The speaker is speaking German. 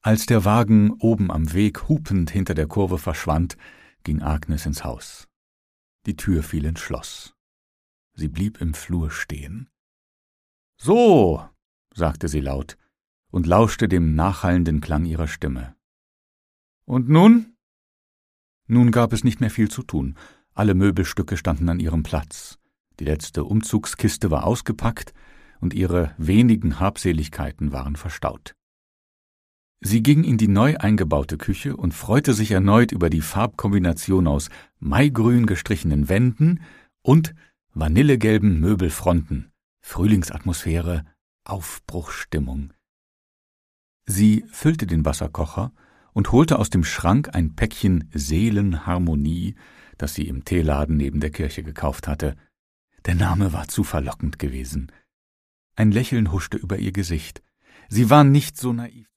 Als der Wagen oben am Weg hupend hinter der Kurve verschwand, ging Agnes ins Haus. Die Tür fiel ins Schloss. Sie blieb im Flur stehen. »So«, sagte sie laut und lauschte dem nachhallenden Klang ihrer Stimme. »Und nun?« Nun gab es nicht mehr viel zu tun. Alle Möbelstücke standen an ihrem Platz. Die letzte Umzugskiste war ausgepackt und ihre wenigen Habseligkeiten waren verstaut. Sie ging in die neu eingebaute Küche und freute sich erneut über die Farbkombination aus maigrün gestrichenen Wänden und vanillegelben Möbelfronten, Frühlingsatmosphäre, Aufbruchsstimmung. Sie füllte den Wasserkocher und holte aus dem Schrank ein Päckchen Seelenharmonie, das sie im Teeladen neben der Kirche gekauft hatte. Der Name war zu verlockend gewesen. Ein Lächeln huschte über ihr Gesicht. Sie war nicht so naiv.